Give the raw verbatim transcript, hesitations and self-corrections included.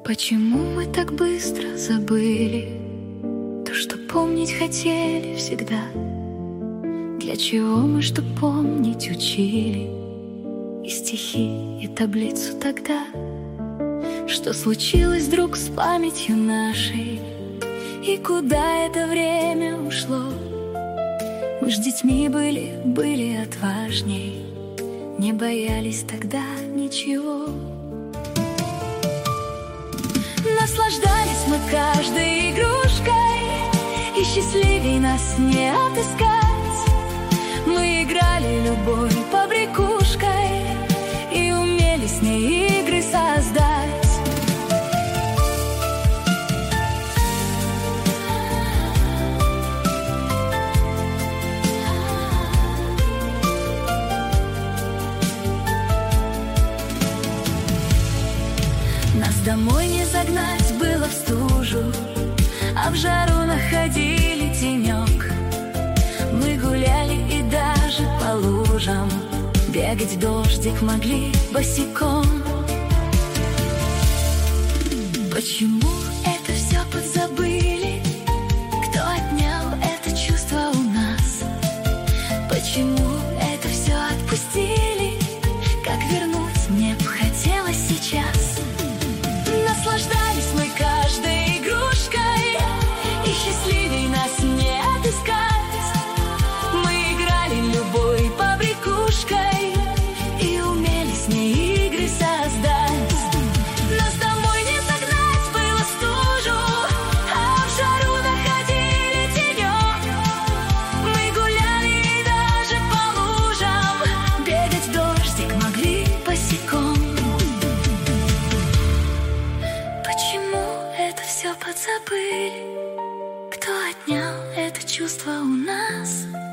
Почему мы так быстро забыли то, что помнить хотели всегда? Для чего мы, что помнить учили и стихи, и таблицу тогда? Что случилось вдруг с памятью нашей, и куда это время ушло? Мы ж детьми были, были отважней, не боялись тогда ничего. Наслаждались мы каждой игрушкой, и счастливей нас не отыскать. Мы играли любовь побрякушкой и умели с ней игры создать. Нас домой не загнать было в стужу, а в жару находили тенек. Мы гуляли и даже по лужам бегать в дождик могли босиком. Почему это все подзабыли? Кто отнял это чувство у нас? Почему это все отпустили? Как вернуть мне б хотелось сейчас. Наслаждались мы каждой игрушкой, и счастливей нас не отыскать. Мы играли любой побрякушкой и умели с ней игры создать. Нас домой не загнать было в стужу, а в жару находили тенек. Мы гуляли и даже по лужам бегать в дождик могли босиком. Это все подзабыли? Кто отнял это чувство у нас?